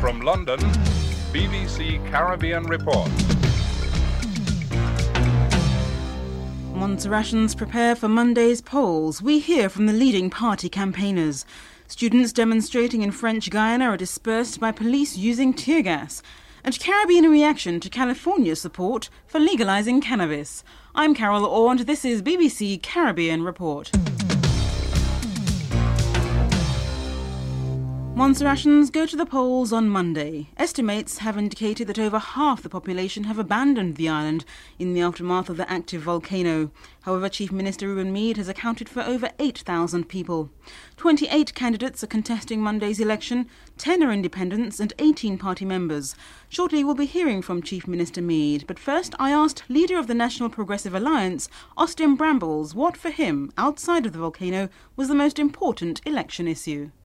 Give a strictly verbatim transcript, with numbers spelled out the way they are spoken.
From London, B B C Caribbean Report. Montserratans prepare for Monday's polls. We hear from the leading party campaigners. Students demonstrating in French Guiana are dispersed by police using tear gas. And Caribbean reaction to California's support for legalising cannabis. I'm Carol Orr and this is B B C Caribbean Report. Montserratans go to the polls on Monday. Estimates have indicated that over half the population have abandoned the island in the aftermath of the active volcano. However, Chief Minister Reuben Mead has accounted for over eight thousand people. twenty-eight candidates are contesting Monday's election, ten are independents and eighteen party members. Shortly we'll be hearing from Chief Minister Mead, but first I asked leader of the National Progressive Alliance, Austin Brambles, what for him, outside of the volcano, was the most important election issue.